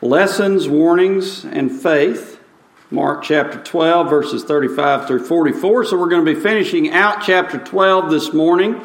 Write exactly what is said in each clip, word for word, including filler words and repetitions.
Lessons, Warnings, and Faith, Mark chapter twelve, verses thirty-five through forty-four. So we're going to be finishing out chapter twelve this morning.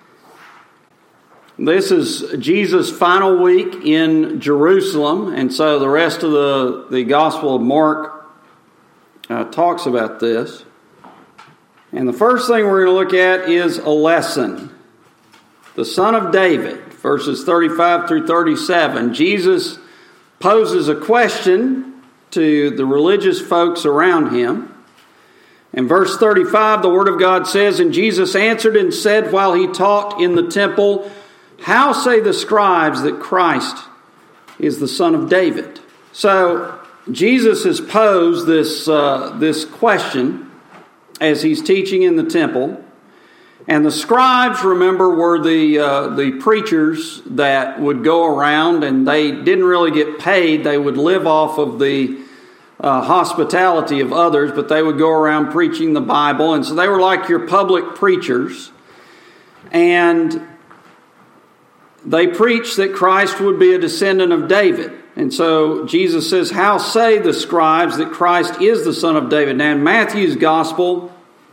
This is Jesus' final week in Jerusalem, and so the rest of the, the Gospel of Mark uh, talks about this. And the first thing we're going to look at is a lesson. The Son of David, verses thirty-five through thirty-seven. Jesus poses a question to the religious folks around him. In verse thirty-five, the Word of God says, "And Jesus answered and said while he taught in the temple, How say the scribes that Christ is the Son of David?" So Jesus has posed this, uh, this question as he's teaching in the temple. And the scribes, remember, were the uh, the preachers that would go around, and they didn't really get paid. They would live off of the uh, hospitality of others, but they would go around preaching the Bible. And so they were like your public preachers. And they preached that Christ would be a descendant of David. And so Jesus says, "How say the scribes that Christ is the Son of David?" Now in Matthew's Gospel,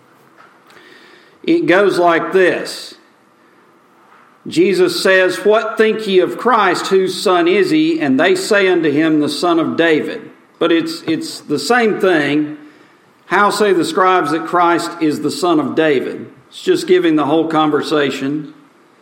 it goes like this. Jesus says, "What think ye of Christ? Whose son is he? And they say unto him, the Son of David." But it's it's the same thing. How say the scribes that Christ is the Son of David? It's just giving the whole conversation.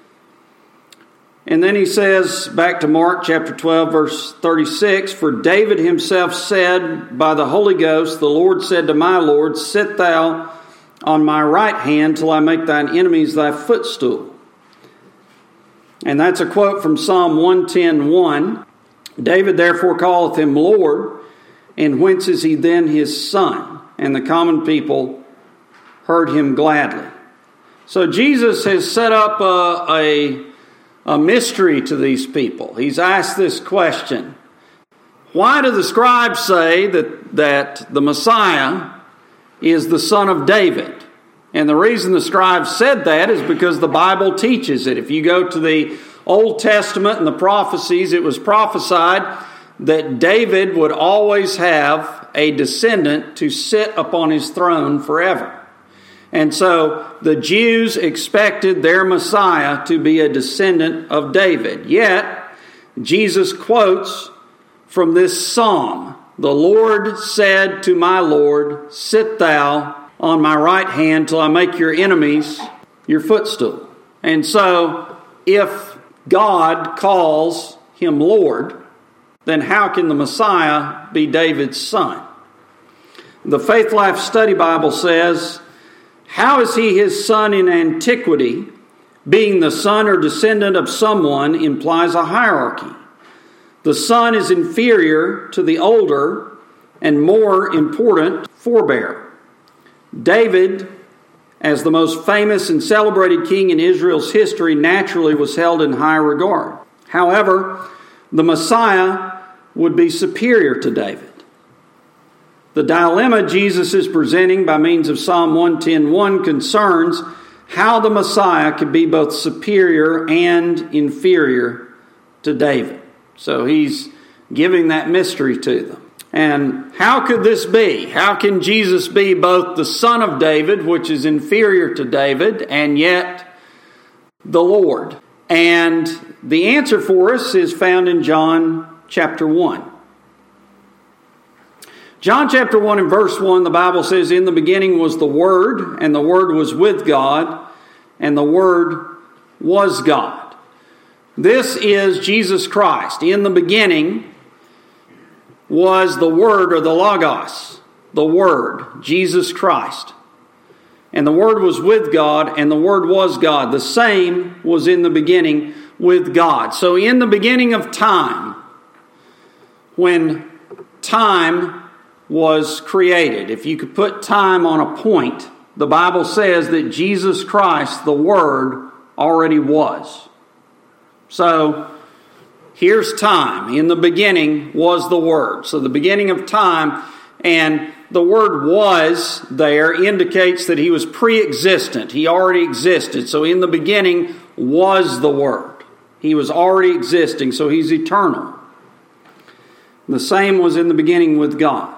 And then he says, back to Mark chapter twelve, verse thirty-six, "For David himself said by the Holy Ghost, the Lord said to my Lord, Sit thou on my right hand till I make thine enemies thy footstool." And that's a quote from Psalm one ten one. "David therefore calleth him Lord, and whence is he then his son? And the common people heard him gladly." So Jesus has set up a, a, a mystery to these people. He's asked this question. Why do the scribes say that, that the Messiah is the Son of David? And the reason the scribes said that is because the Bible teaches it. If you go to the Old Testament and the prophecies, it was prophesied that David would always have a descendant to sit upon his throne forever. And so the Jews expected their Messiah to be a descendant of David. Yet, Jesus quotes from this psalm, "The Lord said to my Lord, Sit thou on my right hand till I make your enemies your footstool." And so, if God calls him Lord, then how can the Messiah be David's son? The Faith Life Study Bible says, "How is he his son in antiquity? Being the son or descendant of someone implies a hierarchy. The son is inferior to the older and more important forebear. David, as the most famous and celebrated king in Israel's history, naturally was held in high regard. However, the Messiah would be superior to David. The dilemma Jesus is presenting by means of Psalm one ten one concerns how the Messiah could be both superior and inferior to David." So he's giving that mystery to them. And how could this be? How can Jesus be both the Son of David, which is inferior to David, and yet the Lord? And the answer for us is found in John chapter one. John chapter one and verse one, the Bible says, "In the beginning was the Word, and the Word was with God, and the Word was God." This is Jesus Christ. In the beginning was the Word, or the Logos, the Word, Jesus Christ. And the Word was with God, and the Word was God. The same was in the beginning with God. So in the beginning of time, when time was created, if you could put time on a point, the Bible says that Jesus Christ, the Word, already was. So here's time. In the beginning was the Word. So the beginning of time, and the word "was" there indicates that he was pre-existent. He already existed. So in the beginning was the Word. He was already existing, so he's eternal. The same was in the beginning with God.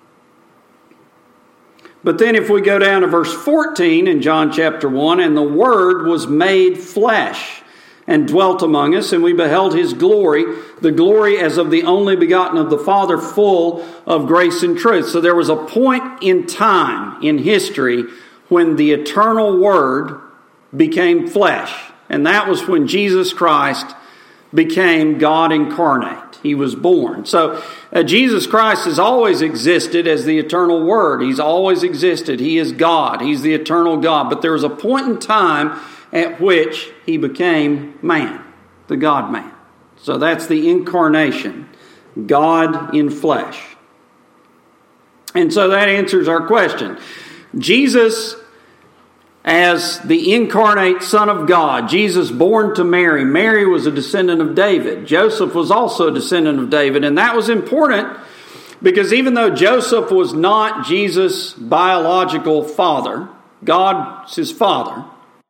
But then if we go down to verse fourteen in John chapter one, and the Word was made flesh and dwelt among us, and we beheld his glory, the glory as of the only begotten of the Father, full of grace and truth. So there was a point in time in history when the eternal Word became flesh. And that was when Jesus Christ became God incarnate. He was born. So uh, Jesus Christ has always existed as the eternal Word. He's always existed. He is God. He's the eternal God. But there was a point in time at which he became man, the God-man. So that's the incarnation, God in flesh. And so that answers our question. Jesus as the incarnate Son of God, Jesus born to Mary. Mary was a descendant of David. Joseph was also a descendant of David. And that was important because even though Joseph was not Jesus' biological father, God's his father,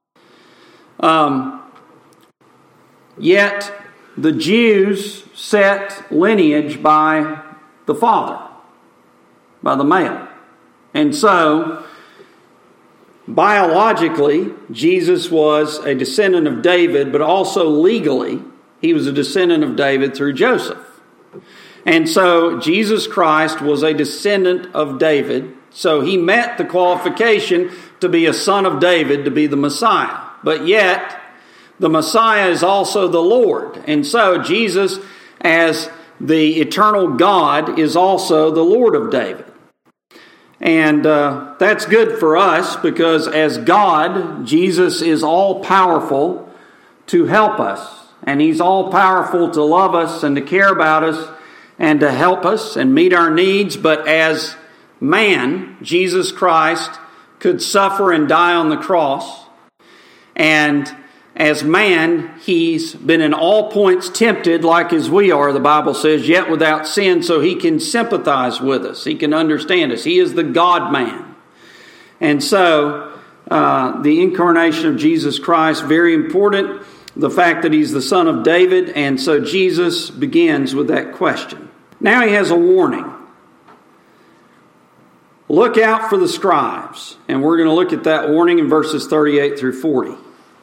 um, yet the Jews set lineage by the father, by the male. And so biologically, Jesus was a descendant of David, but also legally, he was a descendant of David through Joseph. And so Jesus Christ was a descendant of David, so he met the qualification to be a son of David, to be the Messiah. But yet, the Messiah is also the Lord. And so Jesus, as the eternal God, is also the Lord of David. And uh, that's good for us because as God, Jesus is all-powerful to help us. And he's all-powerful to love us and to care about us and to help us and meet our needs. But as man, Jesus Christ could suffer and die on the cross. And as man, he's been in all points tempted like as we are, the Bible says, yet without sin, so he can sympathize with us. He can understand us. He is the God-man. And so, uh, the incarnation of Jesus Christ, very important. The fact that he's the son of David. And so Jesus begins with that question. Now he has a warning. Look out for the scribes. And we're going to look at that warning in verses thirty-eight through forty.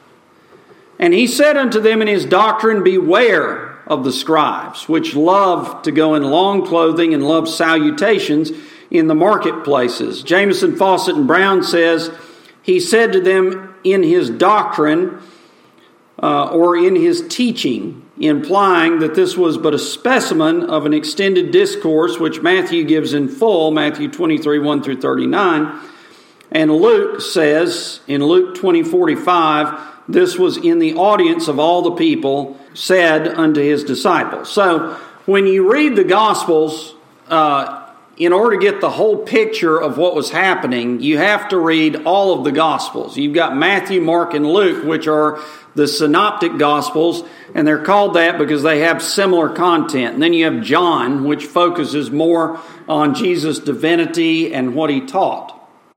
And he said unto them in his doctrine, beware of the scribes, which love to go in long clothing and love salutations in the marketplaces. Jamieson, Fawcett, and Brown says, he said to them in his doctrine, uh, or in his teaching, implying that this was but a specimen of an extended discourse, which Matthew gives in full, Matthew twenty-three, one through thirty-nine. And Luke says, in Luke twenty, forty-five, this was in the audience of all the people, said unto his disciples. So when you read the Gospels, uh, in order to get the whole picture of what was happening, you have to read all of the Gospels. You've got Matthew, Mark, and Luke, which are the synoptic Gospels, and they're called that because they have similar content. And then you have John, which focuses more on Jesus' divinity and what he taught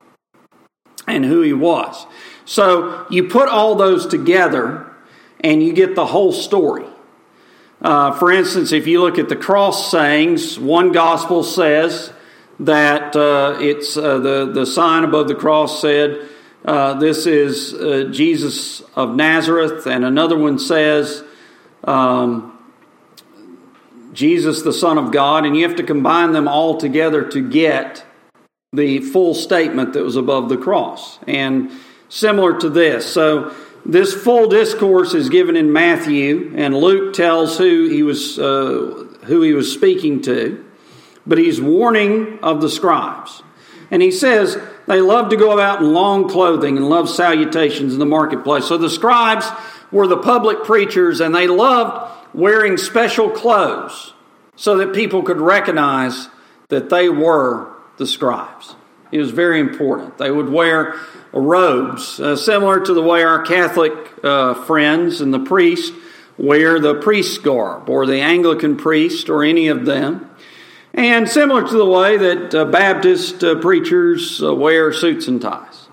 and who he was. So you put all those together and you get the whole story. Uh, for instance, if you look at the cross sayings, one gospel says that uh, it's uh, the, the sign above the cross said, uh, this is uh, Jesus of Nazareth. And another one says, um, Jesus the Son of God. And you have to combine them all together to get the full statement that was above the cross. And similar to this. So this full discourse is given in Matthew, and Luke tells who he was uh, who he was speaking to, but he's warning of the scribes. And he says they love to go about in long clothing and love salutations in the marketplace. So the scribes were the public preachers, and they loved wearing special clothes so that people could recognize that they were the scribes. It was very important. They would wear robes, uh, similar to the way our Catholic uh, friends and the priests wear the priest's garb, or the Anglican priest, or any of them. And similar to the way that uh, Baptist uh, preachers uh, wear suits and ties.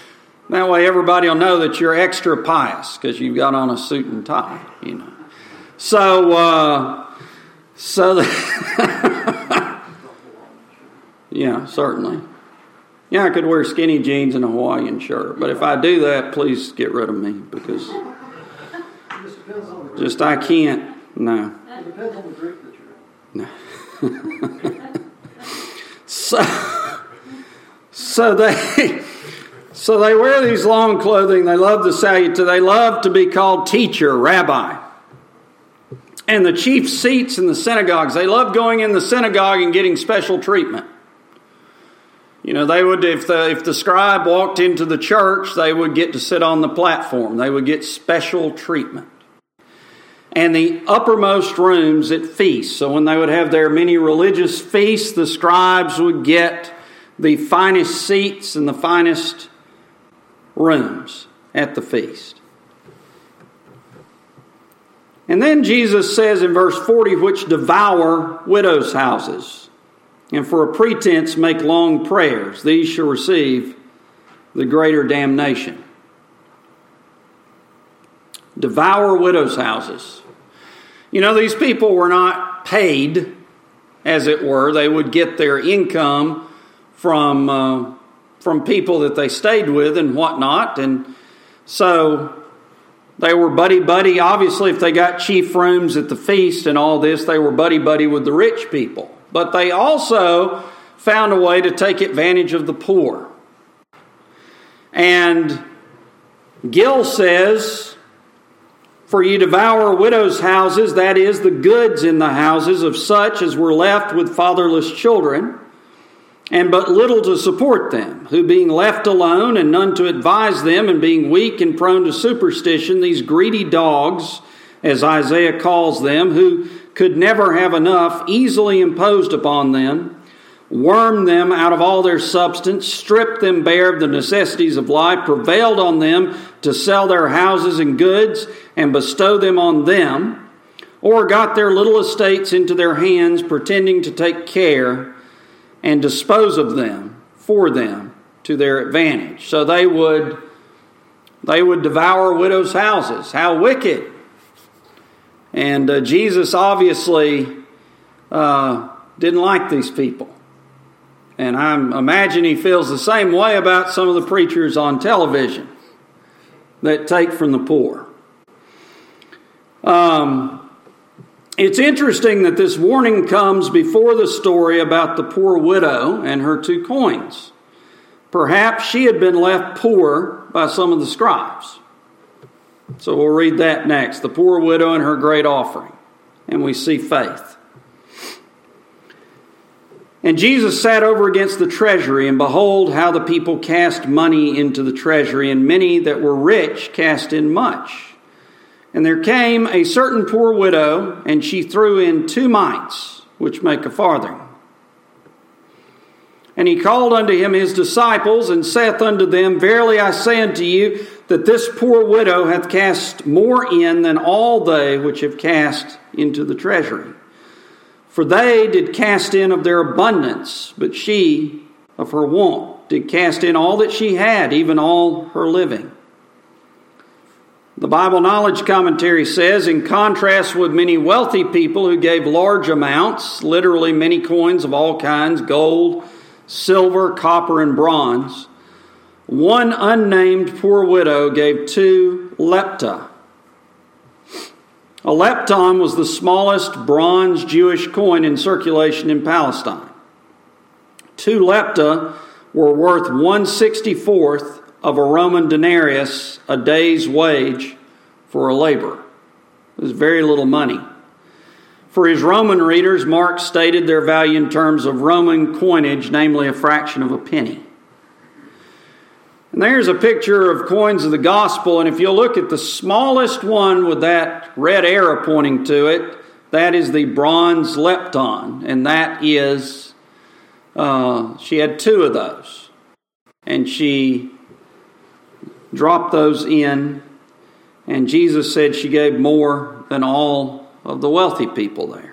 That way everybody will know that you're extra pious because you've got on a suit and tie, you know. So, uh, so, the yeah, certainly. Yeah, I could wear skinny jeans and a Hawaiian shirt, but if I do that, please get rid of me because just I can't. No. It depends on the group that you're in. No. so, so they, so they wear these long clothing. They love the salutation. They love to be called teacher, rabbi. And the chief seats in the synagogues. They love going in the synagogue and getting special treatment. You know, they would, if the if the scribe walked into the church, they would get to sit on the platform. They would get special treatment. And the uppermost rooms at feasts. So when they would have their many religious feasts, the scribes would get the finest seats and the finest rooms at the feast. And then Jesus says in verse forty, which devour widows' houses, and for a pretense make long prayers. These shall receive the greater damnation. Devour widows' houses. You know, these people were not paid, as it were. They would get their income from uh, from people that they stayed with and whatnot. And so they were buddy-buddy. Obviously, if they got chief rooms at the feast and all this, they were buddy-buddy with the rich people. But they also found a way to take advantage of the poor. And Gill says, for ye devour widows' houses, that is, the goods in the houses of such as were left with fatherless children, and but little to support them, who being left alone and none to advise them, and being weak and prone to superstition, these greedy dogs, as Isaiah calls them, who could never have enough, easily imposed upon them, wormed them out of all their substance, stripped them bare of the necessities of life, prevailed on them to sell their houses and goods and bestow them on them, or got their little estates into their hands, pretending to take care and dispose of them for them to their advantage. So they would, they would devour widows' houses. How wicked! And uh, Jesus obviously uh, didn't like these people. And I imagine he feels the same way about some of the preachers on television that take from the poor. Um, it's interesting that this warning comes before the story about the poor widow and her two coins. Perhaps she had been left poor by some of the scribes. So we'll read that next. The poor widow and her great offering. And we see faith. And Jesus sat over against the treasury, and behold, how the people cast money into the treasury, and many that were rich cast in much. And there came a certain poor widow, and she threw in two mites, which make a farthing. And he called unto him his disciples, and saith unto them, verily I say unto you, that this poor widow hath cast more in than all they which have cast into the treasury. For they did cast in of their abundance, but she of her want did cast in all that she had, even all her living. The Bible Knowledge Commentary says, in contrast with many wealthy people who gave large amounts, literally many coins of all kinds, gold, silver, copper, and bronze, one unnamed poor widow gave two lepta. A lepton was the smallest bronze Jewish coin in circulation in Palestine. Two lepta were worth one sixty-fourth of a Roman denarius, a day's wage for a laborer. It was very little money. For his Roman readers, Mark stated their value in terms of Roman coinage, namely a fraction of a penny. And there's a picture of coins of the gospel, and if you'll look at the smallest one with that red arrow pointing to it, that is the bronze lepton, and that is, uh, she had two of those. And she dropped those in, and Jesus said she gave more than all of the wealthy people there.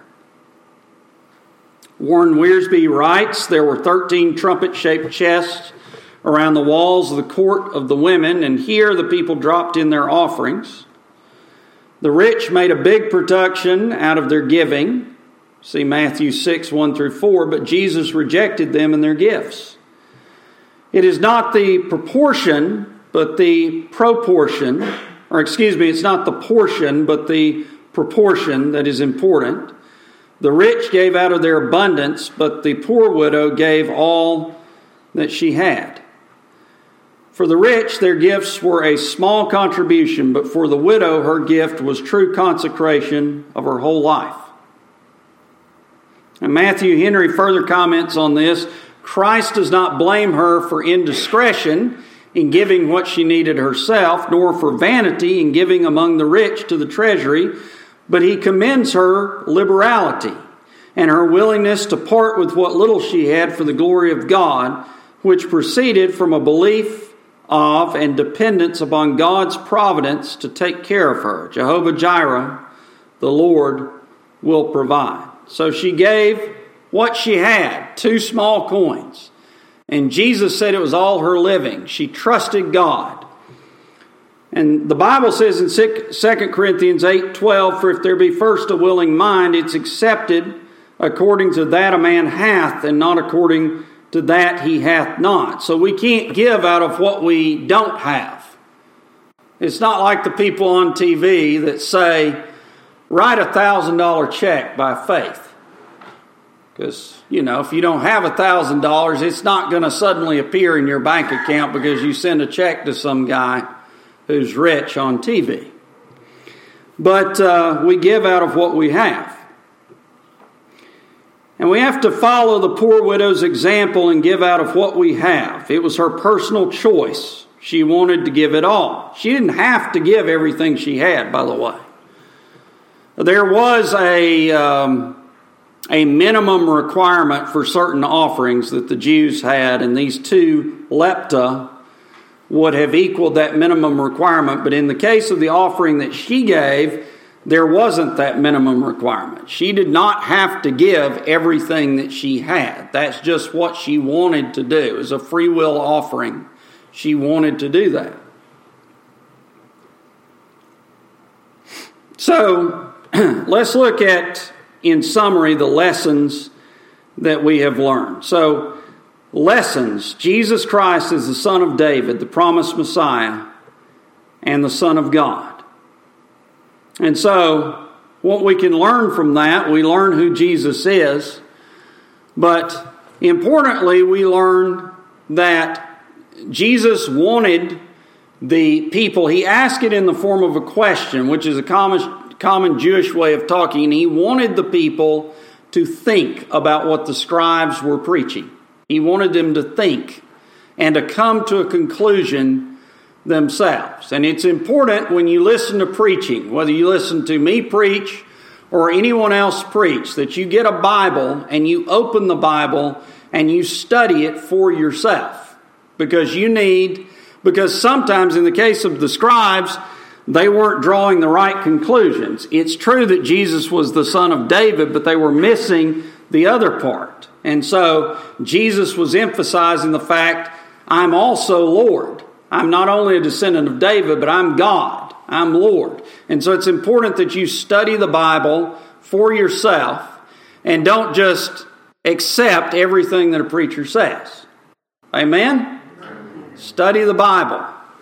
Warren Wiersbe writes, there were thirteen trumpet-shaped chests around the walls of the court of the women, and here the people dropped in their offerings. The rich made a big production out of their giving. See Matthew six, one through four, but Jesus rejected them and their gifts. It is not the proportion, but the proportion, or excuse me, it's not the portion, but the proportion that is important. The rich gave out of their abundance, but the poor widow gave all that she had. For the rich, their gifts were a small contribution, but for the widow, her gift was true consecration of her whole life. And Matthew Henry further comments on this. Christ does not blame her for indiscretion in giving what she needed herself, nor for vanity in giving among the rich to the treasury, but he commends her liberality and her willingness to part with what little she had for the glory of God, which proceeded from a belief of and dependence upon God's providence to take care of her. Jehovah Jireh, the Lord, will provide. So she gave what she had, two small coins. And Jesus said it was all her living. She trusted God. And the Bible says in Second Corinthians eight twelve, for if there be first a willing mind, it's accepted according to that a man hath, and not according to that he hath not. So we can't give out of what we don't have. It's not like the people on T V that say, write a one thousand dollars check by faith. Because, you know, if you don't have one thousand dollars, it's not going to suddenly appear in your bank account because you send a check to some guy who's rich on T V. But uh, we give out of what we have. And we have to follow the poor widow's example and give out of what we have. It was her personal choice. She wanted to give it all. She didn't have to give everything she had, by the way. There was a, um, a minimum requirement for certain offerings that the Jews had, and these two lepta would have equaled that minimum requirement. But in the case of the offering that she gave, there wasn't that minimum requirement. She did not have to give everything that she had. That's just what she wanted to do. It was a free will offering. She wanted to do that. So, let's look at, in summary, the lessons that we have learned. So, lessons. Jesus Christ is the Son of David, the promised Messiah, and the Son of God. And so, what we can learn from that, we learn who Jesus is, but importantly, we learn that Jesus wanted the people, he asked it in the form of a question, which is a common, common Jewish way of talking. He wanted the people to think about what the scribes were preaching. He wanted them to think and to come to a conclusion themselves. And it's important when you listen to preaching, whether you listen to me preach or anyone else preach, that you get a Bible and you open the Bible and you study it for yourself. Because you need, because sometimes in the case of the scribes, they weren't drawing the right conclusions. It's true that Jesus was the Son of David, but they were missing the other part. And so Jesus was emphasizing the fact, I'm also Lord. I'm not only a descendant of David, but I'm God. I'm Lord. And so it's important that you study the Bible for yourself and don't just accept everything that a preacher says. Amen? Study the Bible.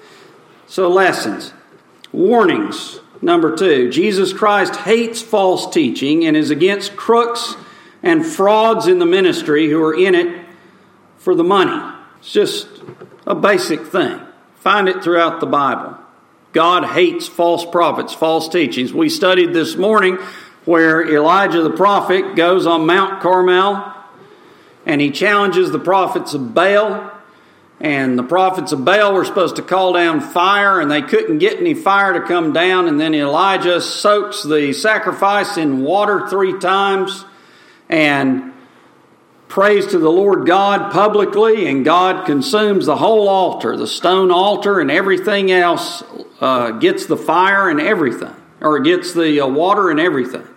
So lessons. Warnings. Number two, Jesus Christ hates false teaching and is against crooks and frauds in the ministry who are in it for the money. It's just a basic thing. Find it throughout the Bible. God hates false prophets, false teachings. We studied this morning where Elijah the prophet goes on Mount Carmel and he challenges the prophets of Baal. And the prophets of Baal were supposed to call down fire, and they couldn't get any fire to come down. And then Elijah soaks the sacrifice in water three times and prays to the Lord God publicly, and God consumes the whole altar, the stone altar, and everything else uh, gets the fire and everything, or gets the uh, water and everything.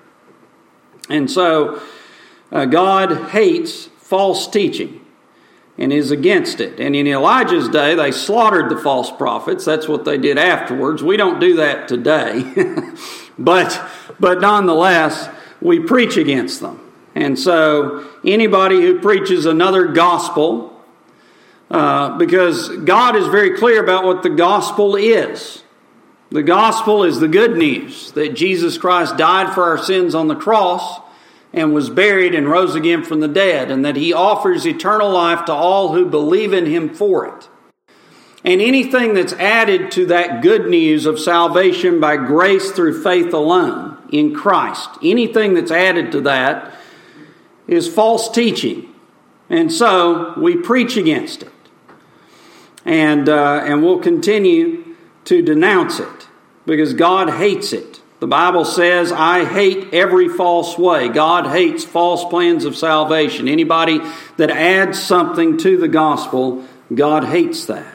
And so uh, God hates false teaching and is against it. And in Elijah's day, they slaughtered the false prophets. That's what they did afterwards. We don't do that today. but but nonetheless, we preach against them. And so anybody who preaches another gospel, uh, because God is very clear about what the gospel is. The gospel is the good news that Jesus Christ died for our sins on the cross and was buried and rose again from the dead, and that He offers eternal life to all who believe in Him for it. And anything that's added to that good news of salvation by grace through faith alone in Christ, anything that's added to that is false teaching. And so we preach against it. And, uh, and we'll continue to denounce it because God hates it. The Bible says, I hate every false way. God hates false plans of salvation. Anybody that adds something to the gospel, God hates that.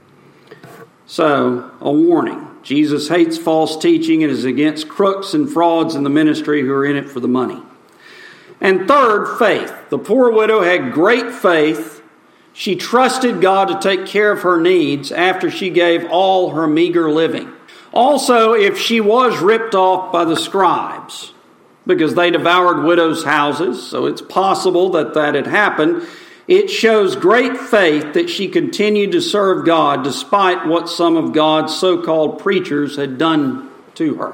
So, a warning. Jesus hates false teaching and is against crooks and frauds in the ministry who are in it for the money. And third, faith. The poor widow had great faith. She trusted God to take care of her needs after she gave all her meager living. Also, if she was ripped off by the scribes, because they devoured widows' houses, so it's possible that that had happened, it shows great faith that she continued to serve God despite what some of God's so-called preachers had done to her.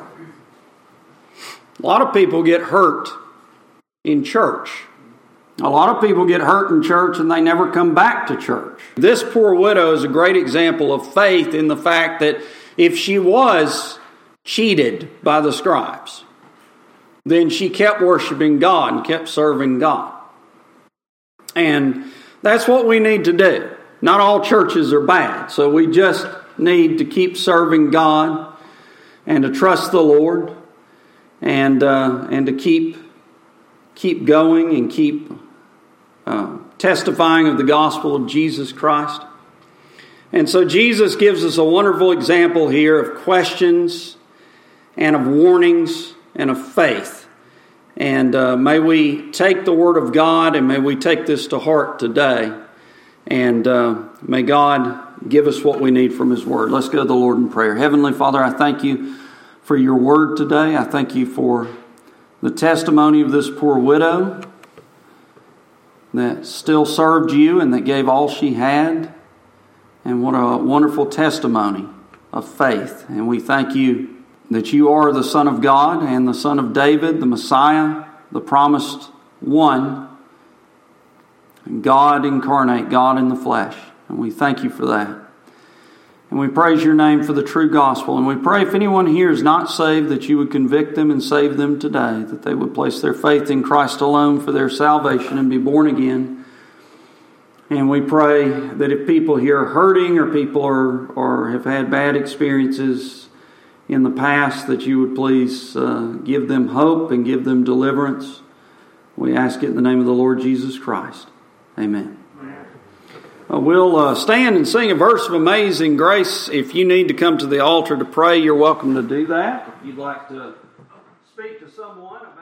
A lot of people get hurt in church. A lot of people get hurt in church and they never come back to church. This poor widow is a great example of faith in the fact that if she was cheated by the scribes, then she kept worshiping God and kept serving God. And that's what we need to do. Not all churches are bad, so we just need to keep serving God and to trust the Lord and uh, and to keep keep going and keep uh, testifying of the gospel of Jesus Christ. And so Jesus gives us a wonderful example here of questions and of warnings and of faith. And uh, may we take the Word of God and may we take this to heart today. And uh, may God give us what we need from His Word. Let's go to the Lord in prayer. Heavenly Father, I thank You for Your Word today. I thank You for the testimony of this poor widow that still served You and that gave all she had. And what a wonderful testimony of faith. And we thank You that You are the Son of God and the Son of David, the Messiah, the promised one, God incarnate, God in the flesh. And we thank You for that. And we praise Your name for the true gospel. And we pray if anyone here is not saved, that You would convict them and save them today, that they would place their faith in Christ alone for their salvation and be born again. And we pray that if people here are hurting or people are or have had bad experiences in the past, that You would please uh, give them hope and give them deliverance. We ask it in the name of the Lord Jesus Christ. Amen. Uh, we'll uh, stand and sing a verse of Amazing Grace. If you need to come to the altar to pray, you're welcome to do that. If you'd like to speak to someone